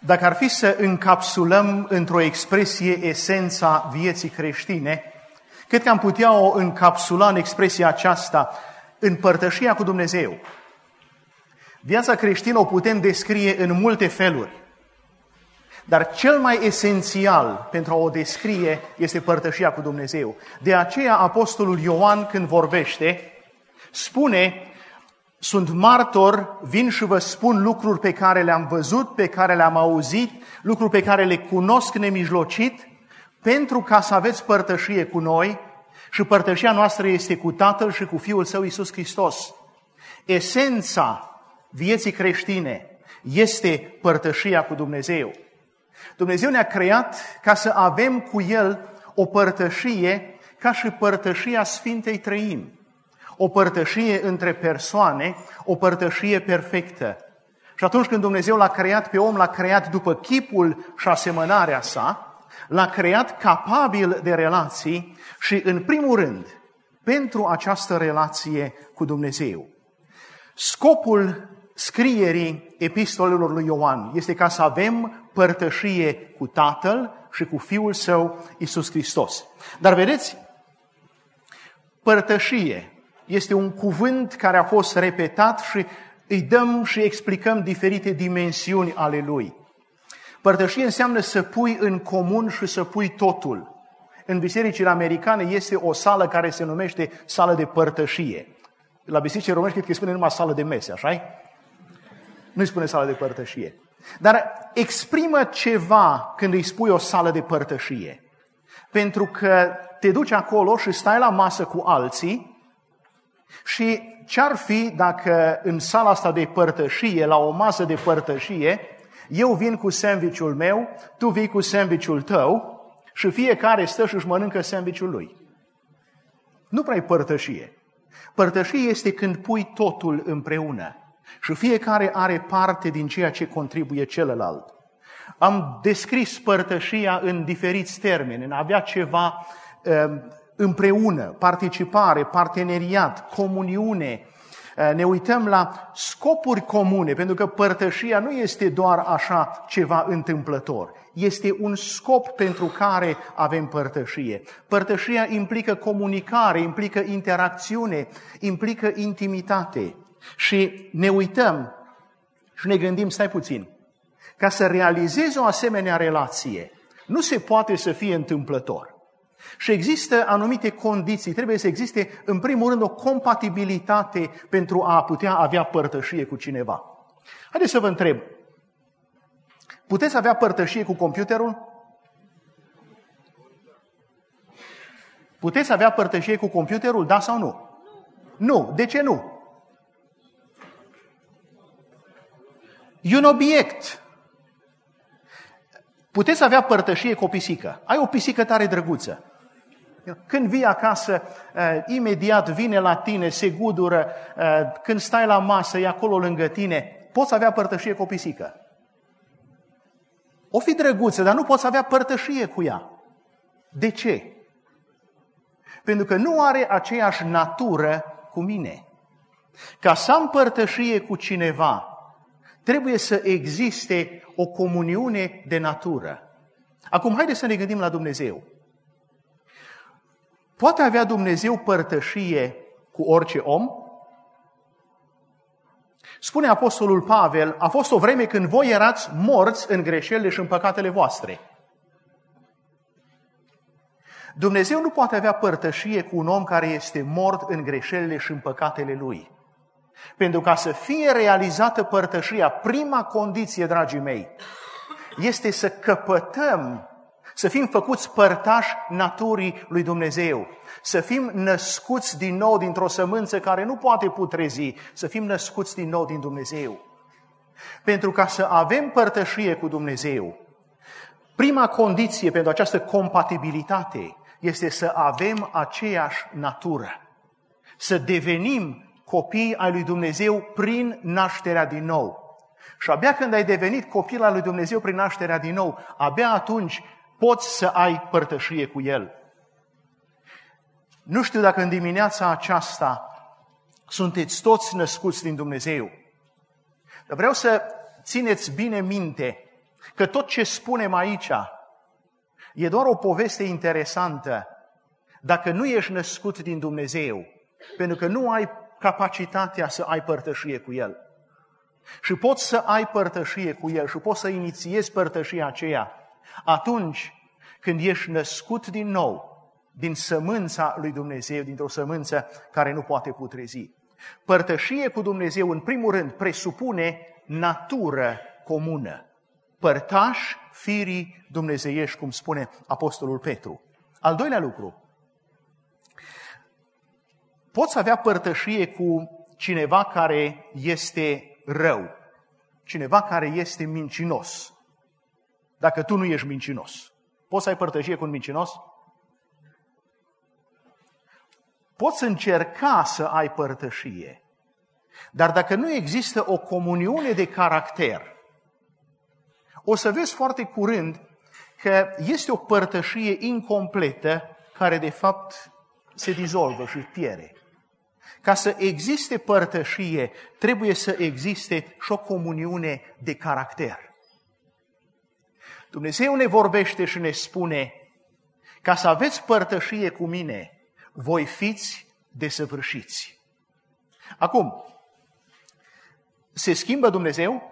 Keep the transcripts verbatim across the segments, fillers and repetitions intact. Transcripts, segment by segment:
Dacă ar fi să încapsulăm într-o expresie esența vieții creștine, cred că am putea o încapsula în expresia aceasta, în părtășia cu Dumnezeu. Viața creștină o putem descrie în multe feluri, dar cel mai esențial pentru a o descrie este părtășia cu Dumnezeu. De aceea apostolul Ioan, când vorbește, spune: sunt martor, vin și vă spun lucruri pe care le-am văzut, pe care le-am auzit, lucruri pe care le cunosc nemijlocit, pentru ca să aveți părtășie cu noi, și părtășia noastră este cu Tatăl și cu Fiul Său Iisus Hristos. Esența vieții creștine este părtășia cu Dumnezeu. Dumnezeu ne-a creat ca să avem cu El o părtășie ca și părtășia Sfintei Trăimi. O părtășie între persoane, o părtășie perfectă. Și atunci când Dumnezeu l-a creat pe om, l-a creat după chipul și asemănarea sa, l-a creat capabil de relații și, în primul rând, pentru această relație cu Dumnezeu. Scopul scrierii epistolelor lui Ioan este ca să avem părtășie cu Tatăl și cu Fiul Său, Iisus Hristos. Dar vedeți, părtășie este un cuvânt care a fost repetat și îi dăm și explicăm diferite dimensiuni ale lui. Părtășie înseamnă să pui în comun și să pui totul. În bisericile americane este o sală care se numește sală de părtășie. La bisericile românești cred că îi spune numai sală de mese, așa-i? Nu-i spune sală de părtășie. Dar exprimă ceva când îi spui o sală de părtășie. Pentru că te duci acolo și stai la masă cu alții și ce-ar fi dacă în sala asta de părtășie, la o masă de părtășie, eu vin cu sandwich-ul meu, tu vii cu sandwich-ul tău și fiecare stă și își mănâncă sandwich-ul lui. Nu prea e părtășie. Părtășie este când pui totul împreună și fiecare are parte din ceea ce contribuie celălalt. Am descris părtășia în diferiți termeni, în a avea ceva um, împreună, participare, parteneriat, comuniune. Ne uităm la scopuri comune, pentru că părtășia nu este doar așa ceva întâmplător. Este un scop pentru care avem părtășie. Părtășia implică comunicare, implică interacțiune, implică intimitate. Și ne uităm și ne gândim, stai puțin, ca să realizezi o asemenea relație, nu se poate să fie întâmplător. Și există anumite condiții, trebuie să existe în primul rând o compatibilitate pentru a putea avea părtășie cu cineva. Haideți să vă întreb, puteți avea părtășie cu computerul? Puteți avea părtășie cu computerul, da sau nu? Nu. De ce nu? E un obiect. Puteți avea părtășie cu o pisică. Ai o pisică tare drăguță. Când vii acasă, imediat vine la tine, se gudură, când stai la masă, e acolo lângă tine, poți avea părtășie cu o pisică. O fi drăguță, dar nu poți avea părtășie cu ea. De ce? Pentru că nu are aceeași natură cu mine. Ca să am părtășie cu cineva, trebuie să existe o comuniune de natură. Acum, haideți să ne gândim la Dumnezeu. Poate avea Dumnezeu părtășie cu orice om? Spune apostolul Pavel, a fost o vreme când voi erați morți în greșelile și în păcatele voastre. Dumnezeu nu poate avea părtășie cu un om care este mort în greșelile și în păcatele lui. Pentru ca să fie realizată părtășia, prima condiție, dragii mei, este să căpătăm, să fim făcuți părtași naturii lui Dumnezeu, să fim născuți din nou dintr-o sămânță care nu poate putrezi, să fim născuți din nou din Dumnezeu. Pentru ca să avem părtășie cu Dumnezeu, prima condiție pentru această compatibilitate este să avem aceeași natură, să devenim copii ai lui Dumnezeu prin nașterea din nou. Și abia când ai devenit copil al lui Dumnezeu prin nașterea din nou, abia atunci poți să ai părtășie cu El. Nu știu dacă în dimineața aceasta sunteți toți născuți din Dumnezeu. Dar vreau să țineți bine minte că tot ce spunem aici e doar o poveste interesantă dacă nu ești născut din Dumnezeu, pentru că nu ai capacitatea să ai părtășie cu El. Și poți să ai părtășie cu El și poți să inițiezi părtășia aceea atunci când ești născut din nou, din sămânța lui Dumnezeu, dintr-o sămânță care nu poate putrezi. Părtășie cu Dumnezeu, în primul rând, presupune natură comună. Părtași firii dumnezeiești, cum spune Apostolul Petru. Al doilea lucru, poți avea părtășie cu cineva care este rău, cineva care este mincinos, dacă tu nu ești mincinos. Poți să ai părtășie cu un mincinos? Poți încerca să ai părtășie, dar dacă nu există o comuniune de caracter, o să vezi foarte curând că este o părtășie incompletă care de fapt se dizolvă și pierde. Ca să existe părtășie, trebuie să existe și o comuniune de caracter. Dumnezeu ne vorbește și ne spune, ca să aveți părtășie cu mine, voi fiți desăvârșiți. Acum, se schimbă Dumnezeu?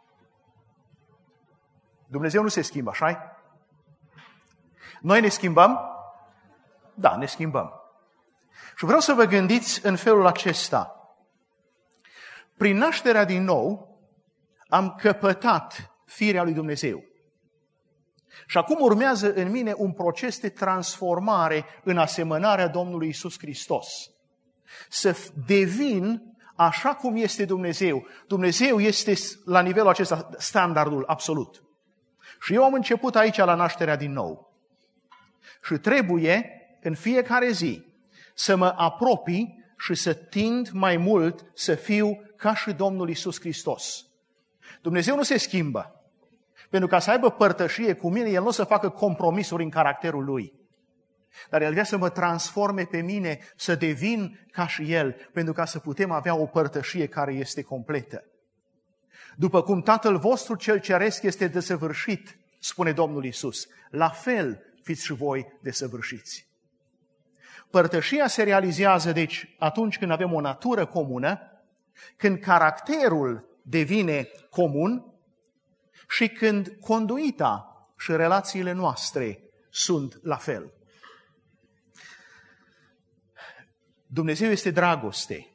Dumnezeu nu se schimbă, așa-i? Noi ne schimbăm? Da, ne schimbăm. Și vreau să vă gândiți în felul acesta. Prin nașterea din nou, am căpătat firea lui Dumnezeu. Și acum urmează în mine un proces de transformare în asemănarea Domnului Iisus Hristos. Să devin așa cum este Dumnezeu. Dumnezeu este la nivelul acesta standardul absolut. Și eu am început aici la nașterea din nou. Și trebuie în fiecare zi să mă apropii și să tind mai mult să fiu ca și Domnul Iisus Hristos. Dumnezeu nu se schimbă. Pentru ca să aibă părtășie cu mine, El nu o să facă compromisuri în caracterul Lui. Dar El vrea să mă transforme pe mine, să devin ca și El, pentru ca să putem avea o părtășie care este completă. După cum Tatăl vostru cel ceresc este desăvârșit, spune Domnul Iisus, la fel fiți și voi desăvârșiți. Părtășia se realizează, deci, atunci când avem o natură comună, când caracterul devine comun și când conduita și relațiile noastre sunt la fel. Dumnezeu este dragoste.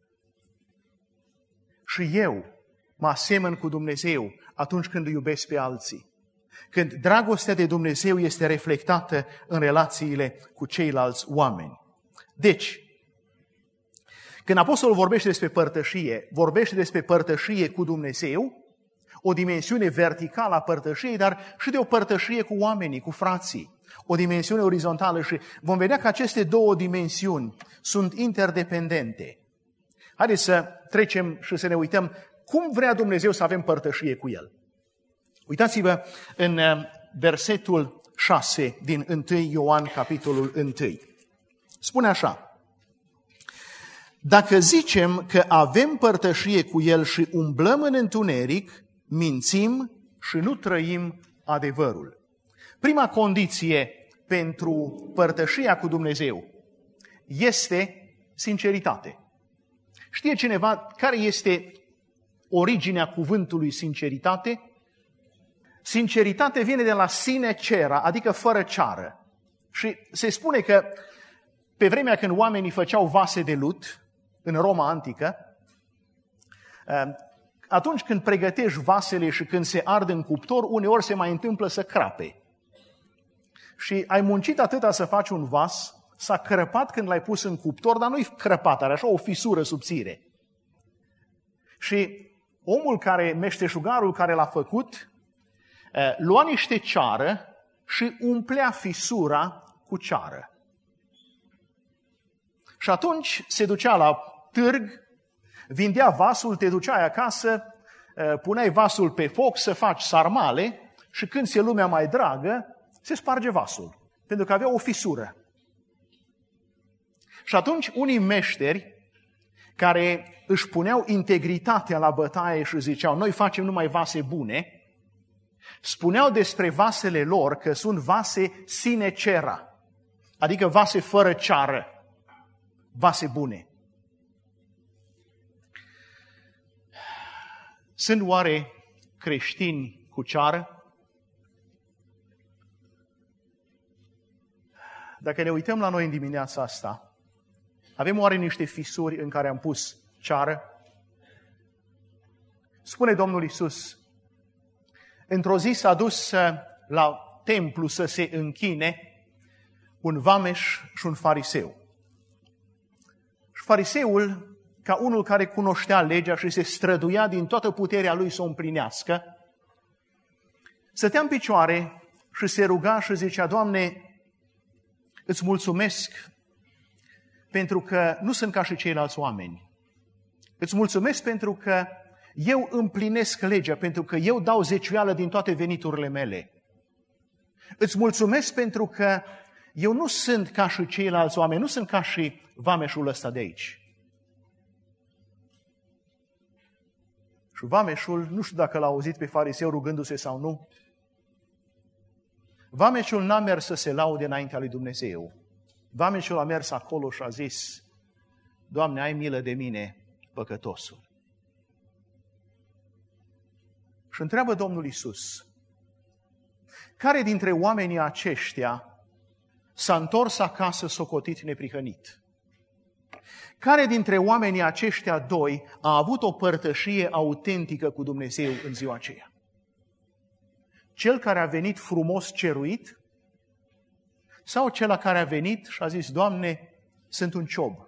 Și eu mă asemăn cu Dumnezeu atunci când îi iubesc pe alții. Când dragostea de Dumnezeu este reflectată în relațiile cu ceilalți oameni. Deci, când Apostolul vorbește despre părtășie, vorbește despre părtășie cu Dumnezeu, o dimensiune verticală a părtășiei, dar și de o părtășie cu oamenii, cu frații. O dimensiune orizontală și vom vedea că aceste două dimensiuni sunt interdependente. Haideți să trecem și să ne uităm cum vrea Dumnezeu să avem părtășie cu El. Uitați-vă în versetul șase din întâi Ioan, capitolul unu. Spune așa: dacă zicem că avem părtășie cu El și umblăm în întuneric, mințim și nu trăim adevărul. Prima condiție pentru părtășia cu Dumnezeu este sinceritate. Știe cineva care este originea cuvântului sinceritate? Sinceritate vine de la sine cera, adică fără ceară. Și se spune că pe vremea când oamenii făceau vase de lut, în Roma antică, atunci când pregătești vasele și când se ard în cuptor, uneori se mai întâmplă să crape. Și ai muncit atâta să faci un vas, s-a crăpat când l-ai pus în cuptor, dar nu-i crăpat, are așa o fisură subțire. Și omul care, meșteșugarul care l-a făcut, lua niște ceară și umplea fisura cu ceară. Și atunci se ducea la târg, vindea vasul, te duceai acasă, puneai vasul pe foc să faci sarmale și când ți-e lumea mai dragă, se sparge vasul, pentru că avea o fisură. Și atunci unii meșteri care își puneau integritatea la bătaie și ziceau, noi facem numai vase bune, spuneau despre vasele lor că sunt vase sine cera, adică vase fără ceară, vase bune. Sunt oare creștini cu ceară? Dacă ne uităm la noi în dimineața asta, avem oare niște fisuri în care am pus ceară? Spune Domnul Iisus, într-o zi s-a dus la templu să se închine un vameș și un fariseu. Și fariseul, ca unul care cunoștea legea și se străduia din toată puterea lui să o împlinească, stătea în picioare și se ruga și zicea, Doamne, îți mulțumesc pentru că nu sunt ca și ceilalți oameni. Îți mulțumesc pentru că eu împlinesc legea, pentru că eu dau zeciuială din toate veniturile mele. Îți mulțumesc pentru că eu nu sunt ca și ceilalți oameni, nu sunt ca și vameșul ăsta de aici. Și vameșul, nu știu dacă l-a auzit pe fariseu rugându-se sau nu, vameșul n-a mers să se laude înaintea lui Dumnezeu. Vameșul a mers acolo și a zis, Doamne, ai milă de mine, păcătosul. Și întreabă Domnul Iisus, care dintre oamenii aceștia s-a întors acasă socotit neprihănit? Care dintre oamenii aceștia doi a avut o părtășie autentică cu Dumnezeu în ziua aceea? Cel care a venit frumos ceruit sau cel care a venit și a zis, Doamne, sunt un ciob?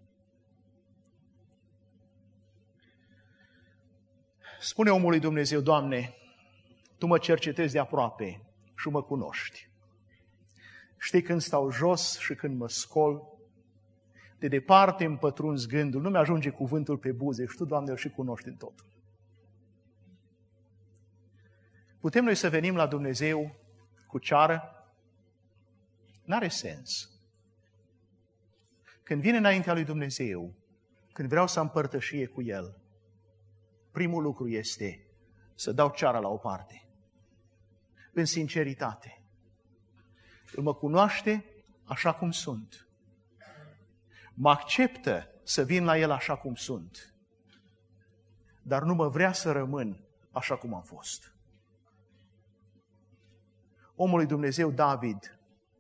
Spune omul lui Dumnezeu, Doamne, Tu mă cercetezi de aproape și mă cunoști. Știi când stau jos și când mă scol, de departe îmi pătrunzi gândul, nu mi-ajunge cuvântul pe buze și Tu, Doamne, îl și cunoști în totul. Putem noi să venim la Dumnezeu cu ceară? N-are sens. Când vin înaintea lui Dumnezeu, când vreau să am părtășie cu El, primul lucru este să dau ceara la o parte, în sinceritate. El mă cunoaște așa cum sunt. Mă acceptă să vin la El așa cum sunt, dar nu mă vrea să rămân așa cum am fost. Omul lui Dumnezeu David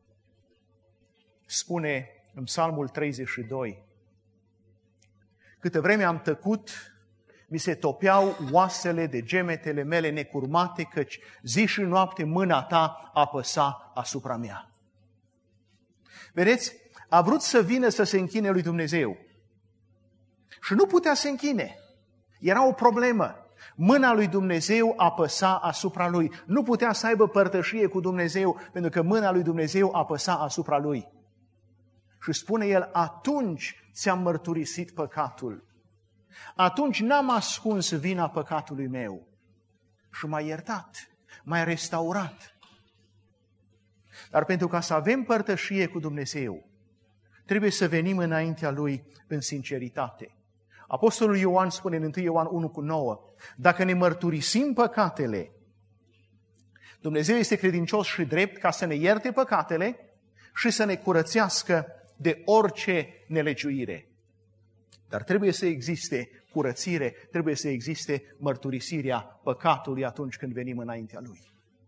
spune în Psalmul treizeci și doi, câtă vreme am tăcut, mi se topeau oasele de gemetele mele necurmate, căci zi și noapte mâna Ta apăsa asupra mea. Vedeți? A vrut să vină să se închine lui Dumnezeu. Și nu putea să se închine. Era o problemă. Mâna lui Dumnezeu apăsa asupra lui. Nu putea să aibă părtășie cu Dumnezeu, pentru că mâna lui Dumnezeu apăsa asupra lui. Și spune el, atunci ți-am mărturisit păcatul. Atunci n-am ascuns vina păcatului meu. Și m-a iertat, m-a restaurat. Dar pentru ca să avem părtășie cu Dumnezeu, trebuie să venim înaintea Lui în sinceritate. Apostolul Ioan spune în întâi Ioan unu cu nouă, dacă ne mărturisim păcatele, Dumnezeu este credincios și drept ca să ne ierte păcatele și să ne curățească de orice nelegiuire. Dar trebuie să existe curățire, trebuie să existe mărturisirea păcatului atunci când venim înaintea Lui.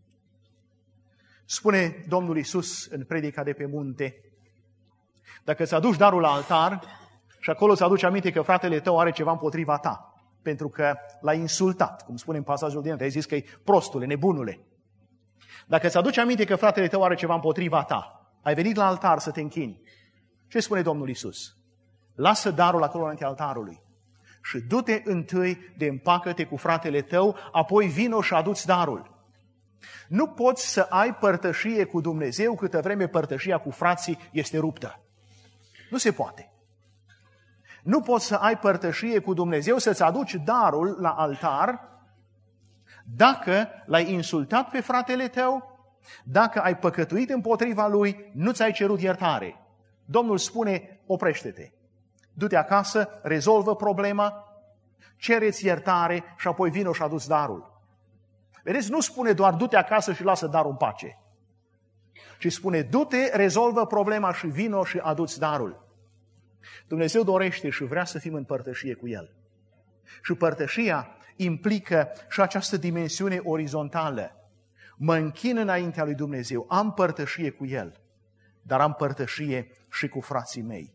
Spune Domnul Iisus în predica de pe munte, dacă îți aduci darul la altar și acolo îți aduci aminte că fratele tău are ceva împotriva ta, pentru că l-ai insultat, cum spune în pasajul din ai zis că e prostule, nebunule. Dacă îți aduci aminte că fratele tău are ceva împotriva ta, ai venit la altar să te închini, ce spune Domnul Iisus? Lasă darul acolo înaintea altarului și du-te întâi de împacă-te cu fratele tău, apoi vino și adu-ți darul. Nu poți să ai părtășie cu Dumnezeu câtă vreme părtășia cu frații este ruptă. Nu se poate. Nu poți să ai părtășie cu Dumnezeu, să-ți aduci darul la altar dacă l-ai insultat pe fratele tău, dacă ai păcătuit împotriva lui, nu ți-ai cerut iertare. Domnul spune, oprește-te. Du-te acasă, rezolvă problema, cere-ți iertare și apoi vino și adu-ți darul. Vedeți, nu spune doar du-te acasă și lasă darul în pace. Ci spune du-te, rezolvă problema și vino și adu-ți darul. Dumnezeu dorește și vrea să fim în părtășie cu El. Și părtășia implică și această dimensiune orizontală. Mă închin înaintea lui Dumnezeu, am părtășie cu El, dar am părtășie și cu frații mei.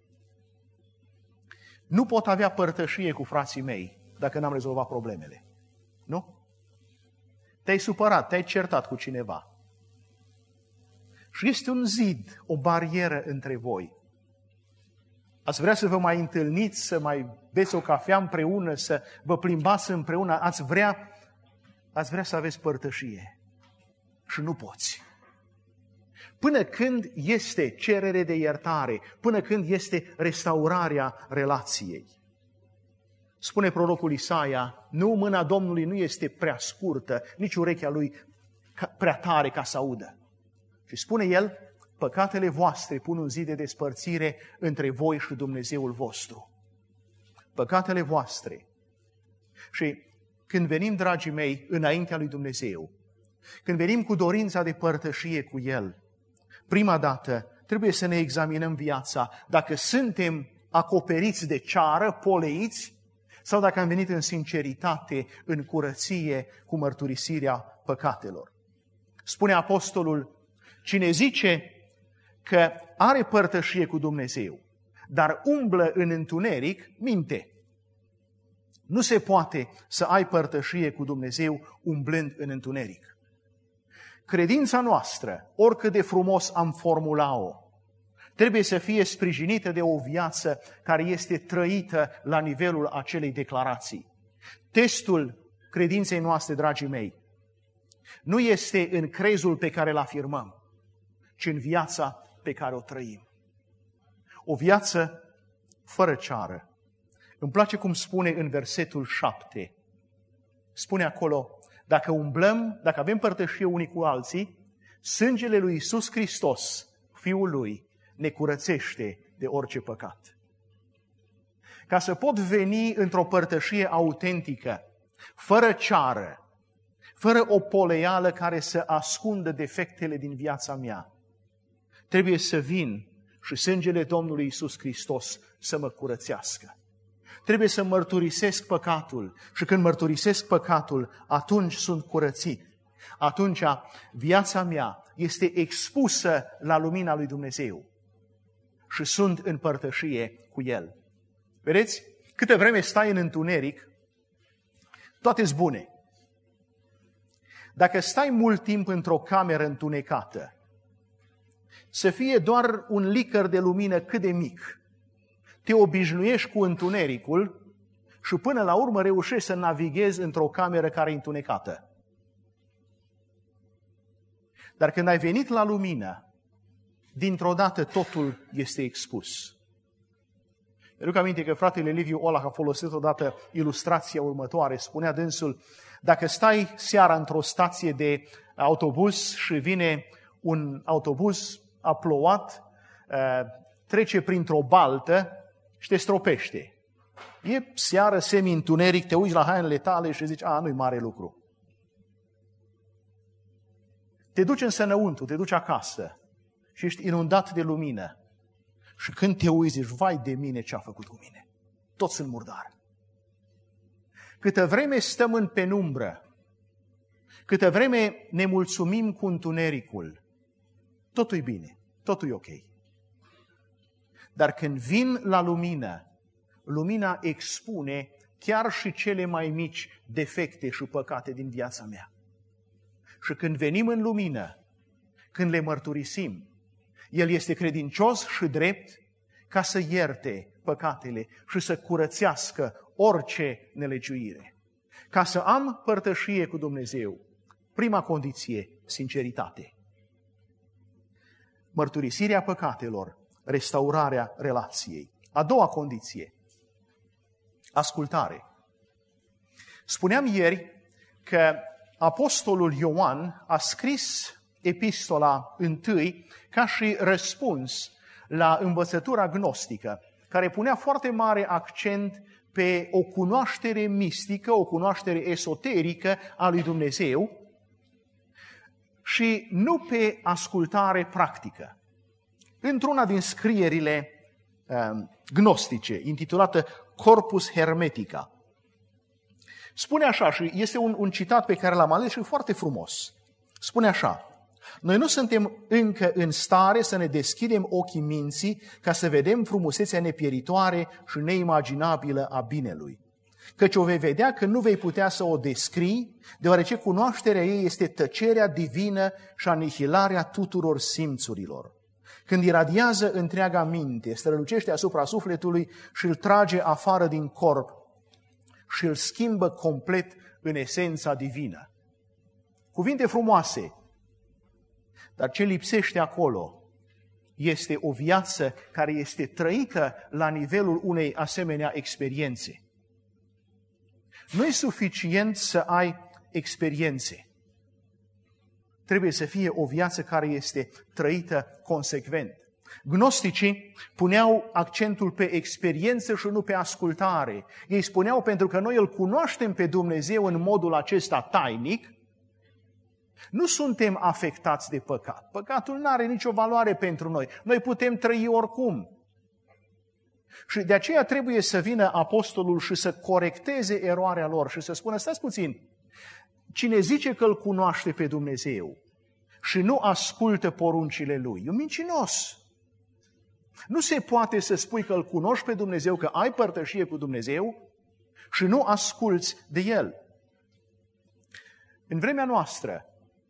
Nu pot avea părtășie cu frații mei dacă n-am rezolvat problemele. Nu? Te-ai supărat, te-ai certat cu cineva. Și este un zid, o barieră între voi. Ați vrea să vă mai întâlniți, să mai beți o cafea împreună, să vă plimbați împreună, ați vrea, ați vrea să aveți părtășie. Și nu poți. Până când este cerere de iertare, până când este restaurarea relației. Spune prorocul Isaia, nu, mâna Domnului nu este prea scurtă, nici urechea lui prea tare ca să audă. Și spune el, păcatele voastre pun un zid de despărțire între voi și Dumnezeul vostru. Păcatele voastre. Și când venim, dragii mei, înaintea lui Dumnezeu, când venim cu dorința de părtășie cu El, prima dată trebuie să ne examinăm viața, dacă suntem acoperiți de ceară, poleiți, sau dacă am venit în sinceritate, în curăție, cu mărturisirea păcatelor. Spune apostolul, cine zice că are părtășie cu Dumnezeu, dar umblă în întuneric, minte. Nu se poate să ai părtășie cu Dumnezeu umblând în întuneric. Credința noastră, oricât de frumos am formula-o, trebuie să fie sprijinită de o viață care este trăită la nivelul acelei declarații. Testul credinței noastre, dragii mei, nu este în crezul pe care îl afirmăm, ci în viața pe care o trăim. O viață fără ceară. Îmi place cum spune în versetul șapte. Spune acolo, dacă umblăm, dacă avem părtășie unii cu alții, sângele lui Iisus Hristos, Fiul Lui, ne curățește de orice păcat. Ca să pot veni într-o părtășie autentică, fără ceară, fără o poleială care să ascundă defectele din viața mea, trebuie să vin și sângele Domnului Iisus Hristos să mă curățească. Trebuie să mărturisesc păcatul și când mărturisesc păcatul, atunci sunt curățit. Atunci viața mea este expusă la lumina lui Dumnezeu și sunt în părtășie cu El. Vedeți? Câte vreme stai în întuneric, toate-s bune. Dacă stai mult timp într-o cameră întunecată, să fie doar un licăr de lumină cât de mic, te obișnuiești cu întunericul și până la urmă reușești să navighezi într-o cameră care e întunecată. Dar când ai venit la lumină, dintr-o dată totul este expus. Mi aduc aminte că fratele Liviu Olac a folosit odată ilustrația următoare. Spunea dânsul, dacă stai seara într-o stație de autobuz și vine un autobuz aplouat, trece printr-o baltă și te stropește. E seară, semi-întuneric, te uiți la hainele tale și zici, a, nu-i mare lucru. Te duci însă înăuntru, te duci acasă și ești inundat de lumină. Și când te uiți, zici, vai de mine ce a făcut cu mine. Toți sunt murdar. Câtă vreme stăm în penumbră, câtă vreme ne mulțumim cu întunericul, totul e bine, totul e ok. Dar când vin la lumină, lumina expune chiar și cele mai mici defecte și păcate din viața mea. Și când venim în lumină, când le mărturisim, El este credincios și drept ca să ierte păcatele și să curățească orice nelegiuire. Ca să am părtășie cu Dumnezeu, prima condiție, sinceritate. Mărturisirea păcatelor, restaurarea relației. A doua condiție, ascultare. Spuneam ieri că apostolul Ioan a scris epistola întâi ca și răspuns la învățătura gnostică, care punea foarte mare accent pe o cunoaștere mistică, o cunoaștere esoterică a lui Dumnezeu și nu pe ascultare practică. Într-una din scrierile uh, gnostice, intitulată Corpus Hermetica, spune așa, și este un, un citat pe care l-am ales și foarte frumos. Spune așa: noi nu suntem încă în stare să ne deschidem ochii minții ca să vedem frumusețea nepieritoare și neimaginabilă a binelui. Căci o vei vedea că nu vei putea să o descrii, deoarece cunoașterea ei este tăcerea divină și anihilarea tuturor simțurilor. Când iradiază întreaga minte, strălucește asupra sufletului și îl trage afară din corp și îl schimbă complet în esența divină. Cuvinte frumoase, dar ce lipsește acolo este o viață care este trăită la nivelul unei asemenea experiențe. Nu e suficient să ai experiențe. Trebuie să fie o viață care este trăită consecvent. Gnosticii puneau accentul pe experiență și nu pe ascultare. Ei spuneau, pentru că noi îl cunoaștem pe Dumnezeu în modul acesta tainic, nu suntem afectați de păcat. Păcatul nu are nicio valoare pentru noi. Noi putem trăi oricum. Și de aceea trebuie să vină apostolul și să corecteze eroarea lor și să spună: stați puțin, cine zice că îl cunoaște pe Dumnezeu și nu ascultă poruncile Lui, e un mincinos. Nu se poate să spui că îl cunoști pe Dumnezeu, că ai părtășie cu Dumnezeu și nu asculți de El. În vremea noastră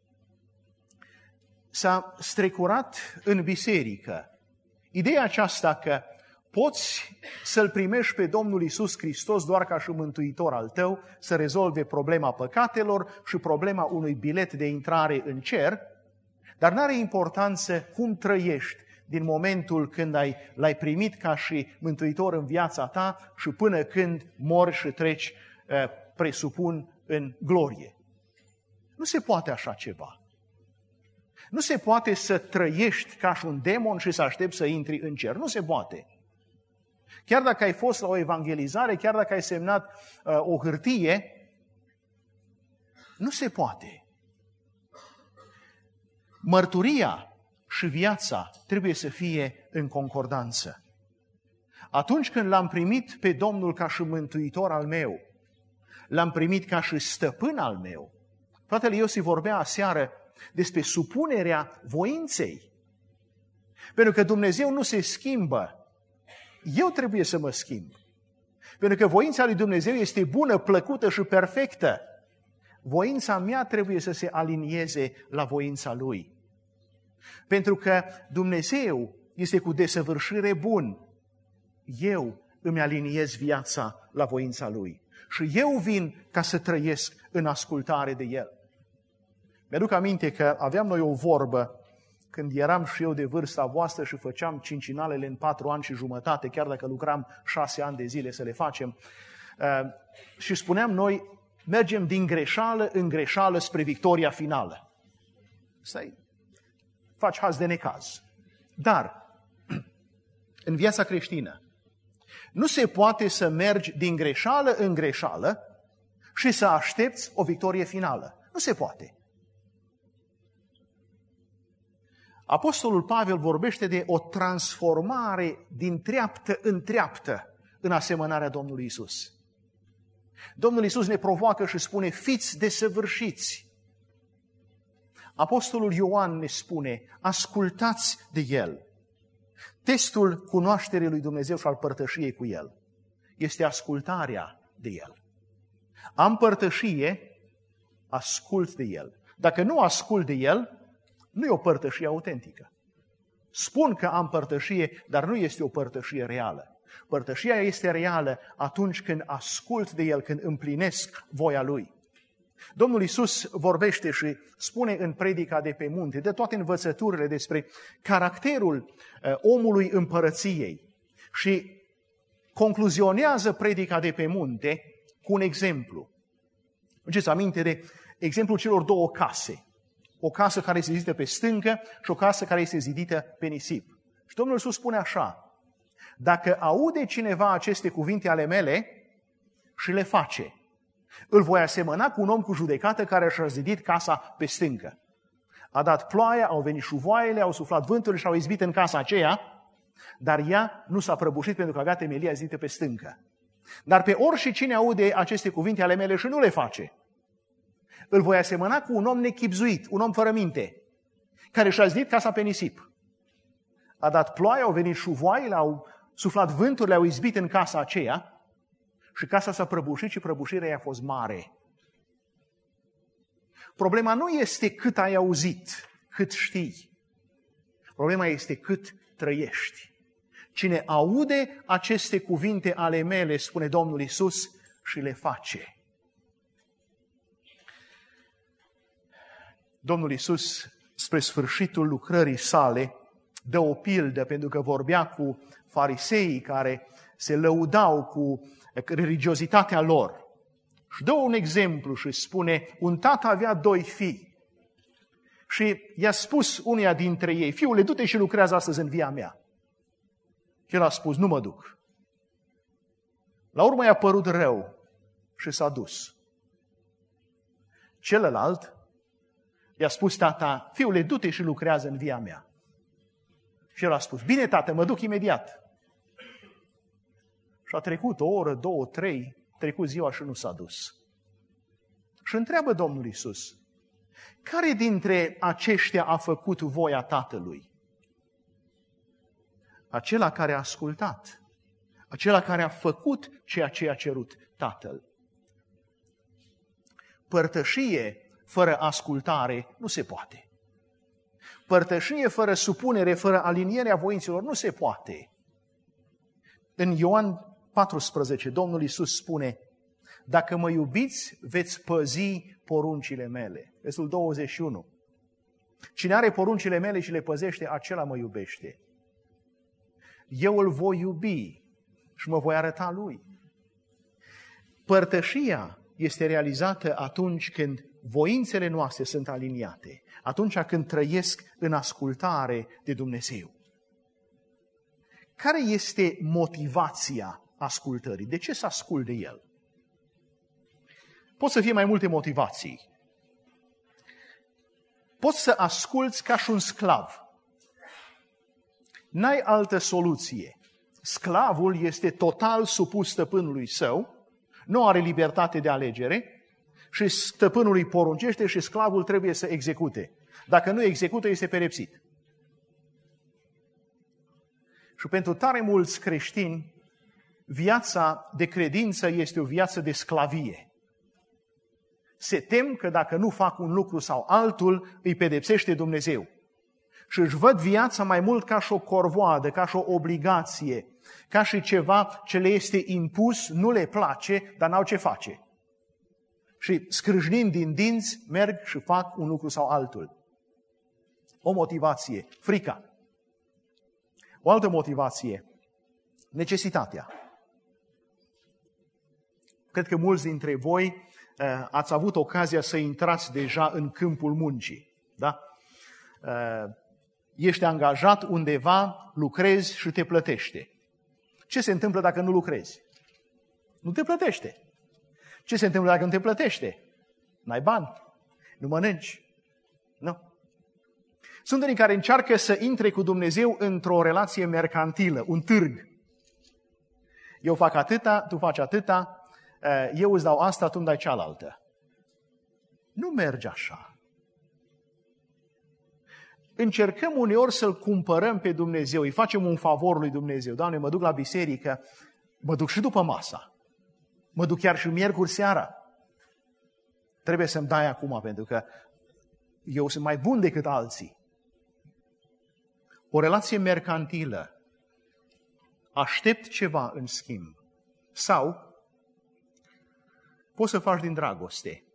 s-a strecurat în biserică ideea aceasta că poți să-L primești pe Domnul Iisus Hristos doar ca și mântuitor al tău, să rezolve problema păcatelor și problema unui bilet de intrare în cer, dar n-are importanță cum trăiești din momentul când ai, l-ai primit ca și mântuitor în viața ta și până când mori și treci, presupun, în glorie. Nu se poate așa ceva. Nu se poate să trăiești ca și un demon și să aștepți să intri în cer. Nu se poate. Chiar dacă ai fost la o evangelizare, chiar dacă ai semnat uh, o hârtie, nu se poate. Mărturia și viața trebuie să fie în concordanță. Atunci când l-am primit pe Domnul ca și mântuitor al meu, l-am primit ca și stăpân al meu. Fratele Iosif vorbea aseară despre supunerea voinței. Pentru că Dumnezeu nu se schimbă. Eu trebuie să mă schimb. Pentru că voința lui Dumnezeu este bună, plăcută și perfectă. Voința mea trebuie să se alinieze la voința Lui. Pentru că Dumnezeu este cu desăvârșire bun. Eu îmi aliniez viața la voința Lui. Și eu vin ca să trăiesc în ascultare de El. Mi-aduc aminte că aveam noi o vorbă când eram și eu de vârsta voastră și făceam cincinalele în patru ani și jumătate, chiar dacă lucram șase ani de zile să le facem. Și spuneam noi, mergem din greșeală în greșeală spre victoria finală. Stai, faci haz de necaz. Dar, în viața creștină, nu se poate să mergi din greșeală în greșeală și să aștepți o victorie finală. Nu se poate. Apostolul Pavel vorbește de o transformare din treaptă în treaptă în asemănarea Domnului Iisus. Domnul Iisus ne provoacă și spune: fiți desăvârșiți. Apostolul Ioan ne spune: ascultați de El. Testul cunoașterii lui Dumnezeu și al părtășiei cu El este ascultarea de El. Am părtășie, ascult de El. Dacă nu ascult de El, nu e o părtășie autentică. Spun că am părtășie, dar nu este o părtășie reală. Părtășia este reală atunci când ascult de El, când împlinesc voia Lui. Domnul Iisus vorbește și spune în predica de pe munte, de toate învățăturile despre caracterul omului împărăției și concluzionează predica de pe munte cu un exemplu. Îți aminte de exemplul celor două case. O casă care este zidită pe stâncă și o casă care este zidită pe nisip. Și Domnul Iisus spune așa: dacă aude cineva aceste cuvinte ale mele și le face, îl voi asemăna cu un om cu judecată care și-a zidit casa pe stâncă. A dat ploaia, au venit șuvoaiele, au suflat vânturile și au izbit în casa aceea, dar ea nu s-a prăbușit pentru că avea temelia zidită pe stâncă. Dar pe orice cine aude aceste cuvinte ale mele și nu le face, îl voi asemăna cu un om nechibzuit, un om fără minte, care și-a zidit casa pe nisip. A dat ploaia, au venit șuvoaiele, au suflat vânturile, au izbit în casa aceea și casa s-a prăbușit și prăbușirea i-a fost mare. Problema nu este cât ai auzit, cât știi. Problema este cât trăiești. Cine aude aceste cuvinte ale mele, spune Domnul Iisus, și le face. Domnul Iisus, spre sfârșitul lucrării sale, dă o pildă, pentru că vorbea cu fariseii care se lăudau cu religiozitatea lor. Și dă un exemplu și spune, un tată avea doi fii și i-a spus unuia dintre ei, fiule, du-te și lucrează astăzi în via mea. El a spus, nu mă duc. La urmă i-a părut rău și s-a dus. Celălalt i-a spus tata, fiule, du-te și lucrează în via mea. Și el a spus, bine tată, mă duc imediat. Și a trecut o oră, două, trei, trecut ziua și nu s-a dus. Și întreabă Domnul Iisus, care dintre aceștia a făcut voia Tatălui? Acela care a ascultat, acela care a făcut ceea ce a cerut Tatăl. Părtășie fără ascultare nu se poate. Părtășie fără supunere, fără alinierea voinților nu se poate. În Ioan paisprezece, Domnul Iisus spune, dacă mă iubiți, veți păzi poruncile mele. Versetul douăzeci și unu. Cine are poruncile mele și le păzește, acela mă iubește. Eu îl voi iubi și mă voi arăta lui. Părtășia este realizată atunci când voințele noastre sunt aliniate, atunci când trăiesc în ascultare de Dumnezeu. Care este motivația ascultării? De ce să ascult de El? Pot să fie mai multe motivații. Poți să asculți ca și un sclav. N-ai altă soluție. Sclavul este total supus stăpânului său, nu are libertate de alegere și stăpânul îi poruncește și sclavul trebuie să execute. Dacă nu execută, este pedepsit. Și pentru tare mulți creștini, viața de credință este o viață de sclavie. Se tem că dacă nu fac un lucru sau altul, îi pedepsește Dumnezeu. Și își văd viața mai mult ca și o corvoadă, ca și o obligație, ca și ceva ce le este impus, nu le place, dar n-au ce face. Și scrâșnind din dinți, merg și fac un lucru sau altul. O motivație, frica. O altă motivație, necesitatea. Cred că mulți dintre voi ați avut ocazia să intrați deja în câmpul muncii. Da? Ești angajat undeva, lucrezi și te plătește. Ce se întâmplă dacă nu lucrezi? Nu te plătește. Ce se întâmplă dacă nu te plătește? N-ai bani, nu mănânci. Nu. Sunt unii care încearcă să intre cu Dumnezeu într-o relație mercantilă, un târg. Eu fac atâta, tu faci atâta, eu îți dau asta, tu îmi dai cealaltă. Nu merge așa. Încercăm uneori să-L cumpărăm pe Dumnezeu, îi facem un favor lui Dumnezeu. Doamne, mă duc la biserică, mă duc și după masa. Mă duc chiar și miercuri seara. Trebuie să-mi dai acum, pentru că eu sunt mai bun decât alții. O relație mercantilă. Aștept ceva în schimb. Sau poți să faci din dragoste.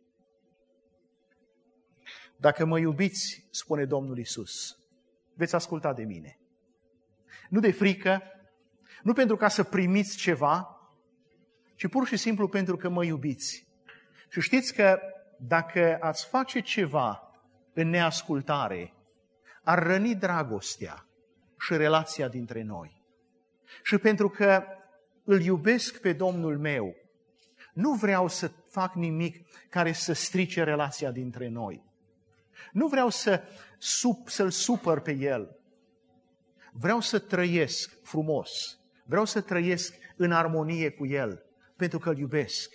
Dacă mă iubiți, spune Domnul Iisus, veți asculta de mine. Nu de frică, nu pentru ca să primiți ceva, ci pur și simplu pentru că mă iubiți. Și știți că dacă ați face ceva în neascultare, ar răni dragostea și relația dintre noi. Și pentru că îl iubesc pe Domnul meu, nu vreau să fac nimic care să strice relația dintre noi. Nu vreau să, sub, să-L supăr pe El. Vreau să trăiesc frumos. Vreau să trăiesc în armonie cu El, pentru că Îl iubesc.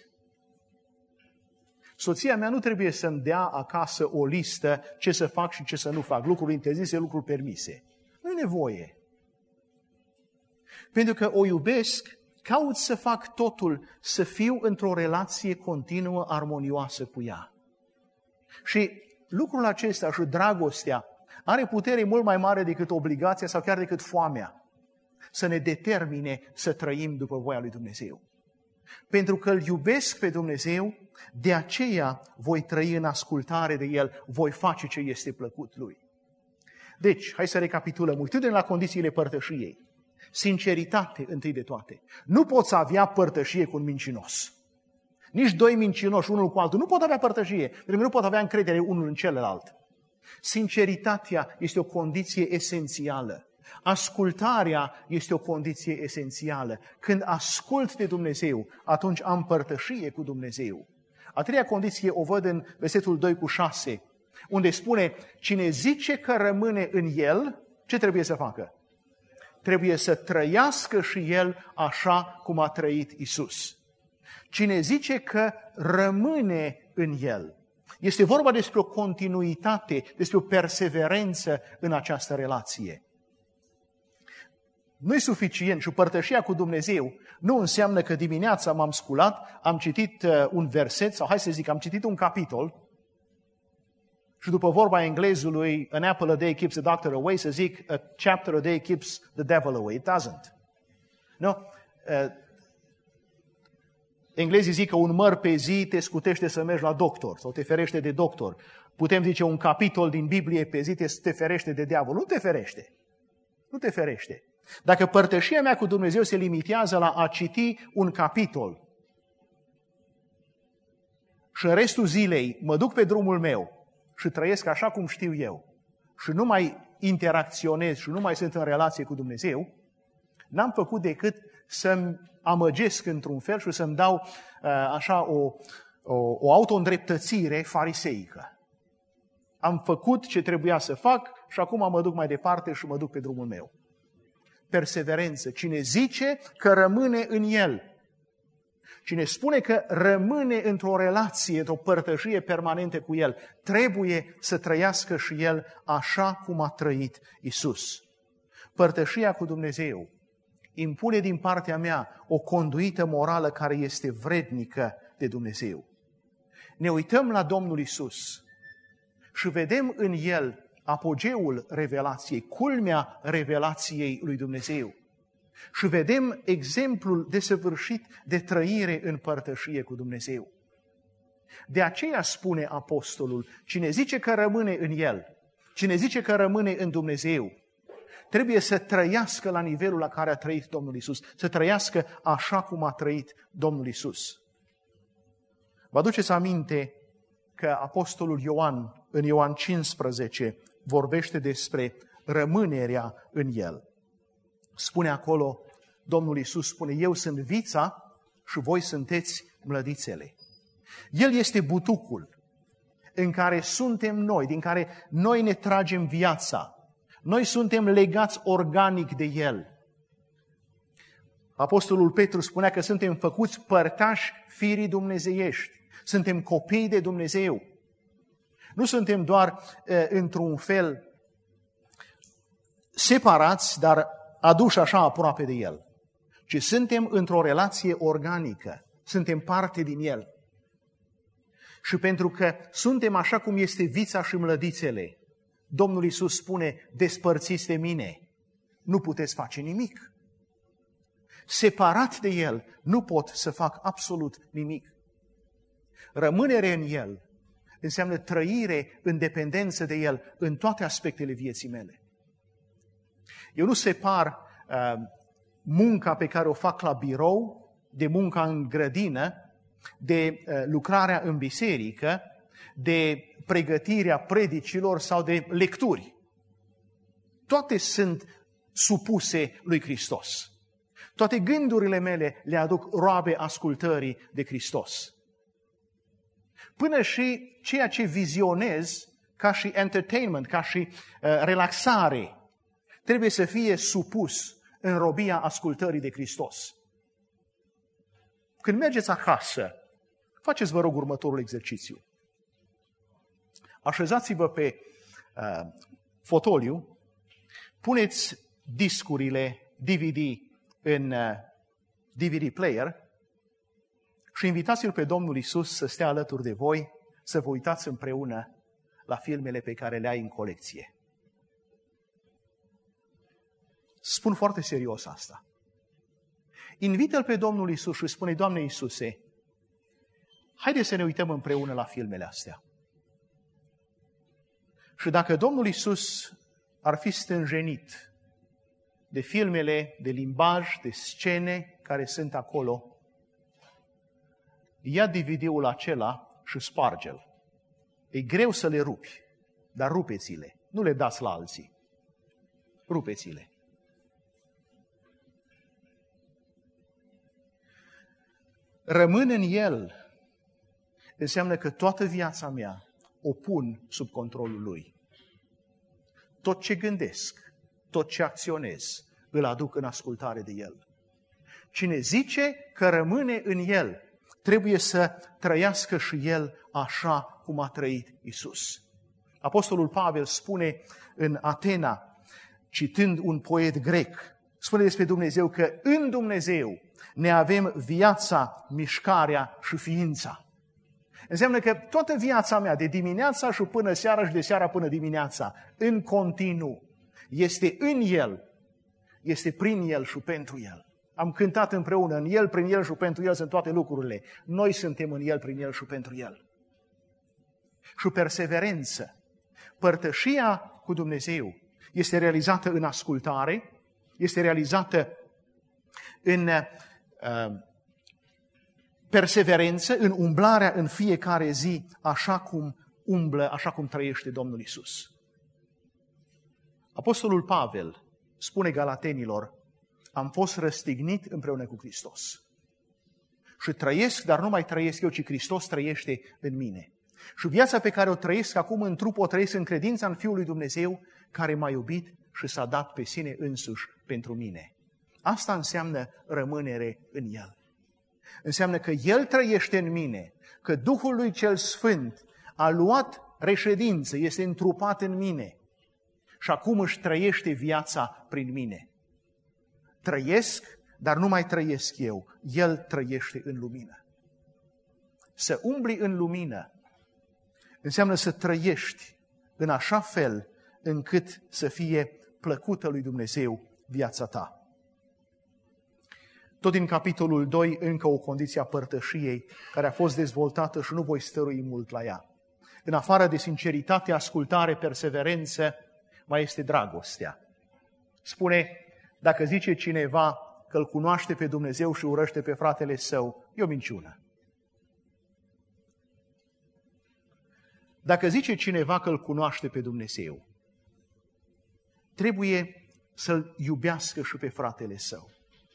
Soția mea nu trebuie să-mi dea acasă o listă ce să fac și ce să nu fac, lucruri interzise, lucruri permise. Nu e nevoie. Pentru că o iubesc, caut să fac totul, să fiu într-o relație continuă, armonioasă cu ea. Și lucrul acesta și dragostea are putere mult mai mare decât obligația sau chiar decât foamea să ne determine să trăim după voia lui Dumnezeu. Pentru că Îl iubesc pe Dumnezeu, de aceea voi trăi în ascultare de El, voi face ce este plăcut Lui. Deci, hai să recapitulăm, uitându-ne la condițiile părtășiei. Sinceritate întâi de toate. Nu poți avea părtășie cu un mincinos. Nici doi mincinoși, unul cu altul, nu pot avea părtășie, pentru că nu pot avea încredere unul în celălalt. Sinceritatea este o condiție esențială. Ascultarea este o condiție esențială. Când ascult de Dumnezeu, atunci am părtășie cu Dumnezeu. A treia condiție o văd în versetul doi cu șase, unde spune, cine zice că rămâne în El, ce trebuie să facă? Trebuie să trăiască și El așa cum a trăit Isus. Cine zice că rămâne în El, este vorba despre o continuitate, despre o perseverență în această relație. Nu e suficient și părtășia cu Dumnezeu nu înseamnă că dimineața m-am sculat, am citit un verset sau hai să zic, am citit un capitol și după vorba englezului, an apple a day keeps the doctor away, să zic, a chapter a day keeps the devil away. It doesn't. No? Uh, englezii zic că un măr pe zi te scutește să mergi la doctor sau te ferește de doctor. Putem zice un capitol din Biblie pe zi te, te ferește de diavol. Nu te ferește. Nu te ferește. Dacă părtășia mea cu Dumnezeu se limitează la a citi un capitol și în restul zilei mă duc pe drumul meu și trăiesc așa cum știu eu și nu mai interacționez și nu mai sunt în relație cu Dumnezeu, n-am făcut decât să-mi amăgesc într-un fel și să-mi dau uh, așa o, o, o auto-îndreptățire fariseică. Am făcut ce trebuia să fac și acum mă duc mai departe și mă duc pe drumul meu. Perseverență. Cine zice că rămâne în El, cine spune că rămâne într-o relație, într-o părtășie permanentă cu El, trebuie să trăiască și El așa cum a trăit Isus. Părtășia cu Dumnezeu impune din partea mea o conduită morală care este vrednică de Dumnezeu. Ne uităm la Domnul Isus și vedem în El apogeul revelației, culmea revelației lui Dumnezeu. Și vedem exemplul desăvârșit de trăire în părtășie cu Dumnezeu. De aceea spune apostolul, cine zice că rămâne în El, cine zice că rămâne în Dumnezeu, trebuie să trăiască la nivelul la care a trăit Domnul Isus, să trăiască așa cum a trăit Domnul Isus. Vă aduceți aminte că apostolul Ioan, în Ioan cincisprezece, vorbește despre rămânerea în El. Spune acolo, Domnul Iisus spune, eu sunt vița și voi sunteți mlădițele. El este butucul în care suntem noi, din care noi ne tragem viața. Noi suntem legați organic de El. Apostolul Petru spunea că suntem făcuți părtași firii dumnezeiești. Suntem copii de Dumnezeu. Nu suntem doar e, într-un fel separați, dar aduși așa aproape de El, ci suntem într-o relație organică, suntem parte din El. Și pentru că suntem așa cum este vița și mlădițele, Domnul Iisus spune, despărțiți de mine, nu puteți face nimic. Separat de El, nu pot să fac absolut nimic. Rămânere în El înseamnă trăire în dependență de El în toate aspectele vieții mele. Eu nu separ uh, munca pe care o fac la birou, de munca în grădină, de uh, lucrarea în biserică, de pregătirea predicilor sau de lecturi. Toate sunt supuse lui Hristos. Toate gândurile mele le aduc roabe ascultării de Hristos. Până și ceea ce vizionez ca și entertainment, ca și uh, relaxare, trebuie să fie supus în robia ascultării de Hristos. Când mergeți acasă, faceți, vă rog, următorul exercițiu. Așezați-vă pe uh, fotoliu, puneți discurile D V D în uh, D V D player și invitați-L pe Domnul Iisus să stea alături de voi, să vă uitați împreună la filmele pe care le ai în colecție. Spun foarte serios asta. Invită-L pe Domnul Iisus și spune: Doamne Iisuse, haide să ne uităm împreună la filmele astea. Și dacă Domnul Iisus ar fi stânjenit de filmele, de limbaj, de scene care sunt acolo, ia D V D-ul acela și sparge-l. E greu să le rupi, dar rupeți-le. Nu le dați la alții. Rupeți-le. Rămân în El înseamnă că toată viața mea o pun sub controlul Lui. Tot ce gândesc, tot ce acționez, îl aduc în ascultare de El. Cine zice că rămâne în El, trebuie să trăiască și El așa cum a trăit Iisus. Apostolul Pavel spune în Atena, citând un poet grec, spune despre Dumnezeu că în Dumnezeu ne avem viața, mișcarea și ființa. Înseamnă că toată viața mea, de dimineața și până seara și de seara până dimineața, în continuu, este în El, este prin El și pentru El. Am cântat împreună, în El, prin El și pentru El sunt toate lucrurile. Noi suntem în El, prin El și pentru El. Și perseverență. Părtășia cu Dumnezeu este realizată în ascultare, este realizată în uh, perseverență, în umblarea în fiecare zi, așa cum umblă, așa cum trăiește Domnul Iisus. Apostolul Pavel spune Galatenilor: am fost răstignit împreună cu Hristos. Și trăiesc, dar nu mai trăiesc eu, ci Hristos trăiește în mine. Și viața pe care o trăiesc acum în trup, o trăiesc în credința în Fiul lui Dumnezeu, care m-a iubit și s-a dat pe sine însuși pentru mine. Asta înseamnă rămânere în El. Înseamnă că El trăiește în mine, că Duhul lui Cel Sfânt a luat reședință, este întrupat în mine și acum își trăiește viața prin mine. Trăiesc, dar nu mai trăiesc eu, El trăiește în lumină. Să umbli în lumină înseamnă să trăiești în așa fel încât să fie plăcută lui Dumnezeu viața ta. Tot din capitolul doi, încă o condiție a părtășiei care a fost dezvoltată și nu voi stărui mult la ea. În afară de sinceritate, ascultare, perseverență, mai este dragostea. Spune, dacă zice cineva că îl cunoaște pe Dumnezeu și urăște pe fratele său, e o minciună. Dacă zice cineva că îl cunoaște pe Dumnezeu, trebuie să-l iubească și pe fratele său.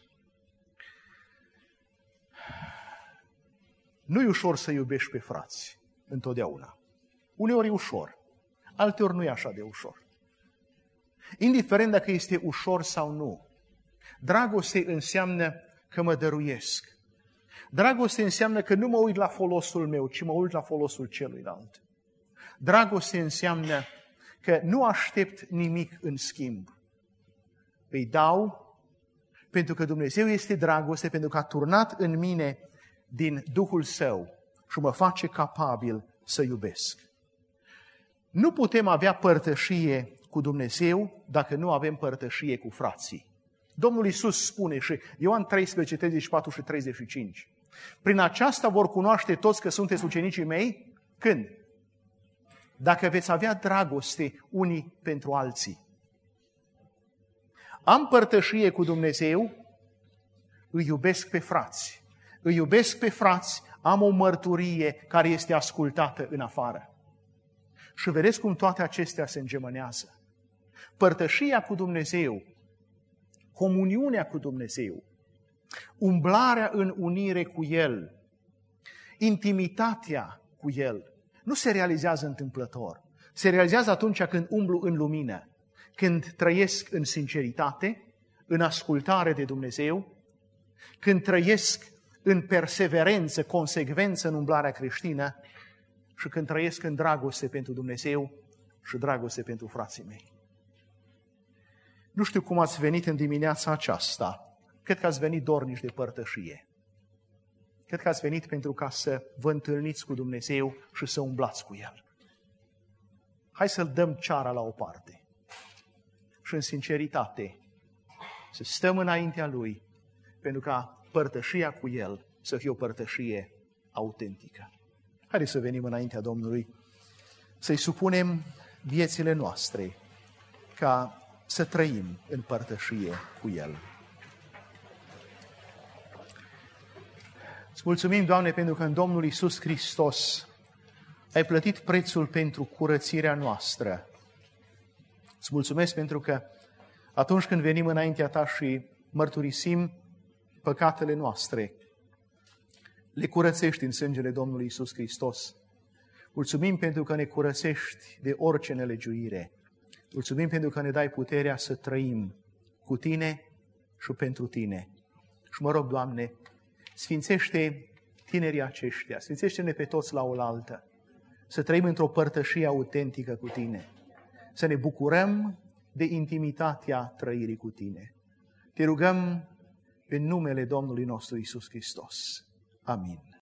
Nu e ușor să iubești pe frați, întotdeauna. Uneori e ușor, alteori nu e așa de ușor. Indiferent dacă este ușor sau nu, dragoste înseamnă că mă dăruiesc. Dragoste înseamnă că nu mă uit la folosul meu, ci mă uit la folosul celuilalt. Dragoste înseamnă că nu aștept nimic în schimb. Îi dau pentru că Dumnezeu este dragoste, pentru că a turnat în mine din Duhul Său și mă face capabil să iubesc. Nu putem avea părtășie cu Dumnezeu dacă nu avem părtășie cu frații. Domnul Iisus spune și Ioan treisprezece, treizeci și patru și treizeci și cinci. Prin aceasta vor cunoaște toți că sunteți ucenicii mei. Când? Dacă veți avea dragoste unii pentru alții. Am părtășie cu Dumnezeu, îi iubesc pe frați. Îi iubesc pe frați, am o mărturie care este ascultată în afară. Și vedeți cum toate acestea se îngemânează. Părtășia cu Dumnezeu, comuniunea cu Dumnezeu, umblarea în unire cu El, intimitatea cu El, nu se realizează întâmplător. Se realizează atunci când umblu în lumină, când trăiesc în sinceritate, în ascultare de Dumnezeu, când trăiesc în perseverență, consecvență în umblarea creștină și când trăiesc în dragoste pentru Dumnezeu și dragoste pentru frații mei. Nu știu cum ați venit în dimineața aceasta. Cred că ați venit dornici de părtășie. Cred că ați venit pentru ca să vă întâlniți cu Dumnezeu și să umblați cu El. Hai să-L dăm ceara la o parte și în sinceritate să stăm înaintea Lui pentru ca părtășia cu El să fie o părtășie autentică. Haideți să venim înaintea Domnului, să-i supunem viețile noastre ca să trăim în părtășie cu El. Îți mulțumim, Doamne, pentru că în Domnul Iisus Hristos ai plătit prețul pentru curățirea noastră. Îți mulțumesc pentru că atunci când venim înaintea Ta și mărturisim păcatele noastre, le curățești în sângele Domnului Iisus Hristos. Mulțumim pentru că ne curățești de orice nelegiuire. Mulțumim pentru că ne dai puterea să trăim cu Tine și pentru Tine. Și mă rog, Doamne, sfințește tinerii aceștia, sfințește-ne pe toți la oaltă, să trăim într-o părtășie autentică cu Tine, să ne bucurăm de intimitatea trăirii cu Tine. Te rugăm în numele Domnului nostru Iisus Hristos. Amin.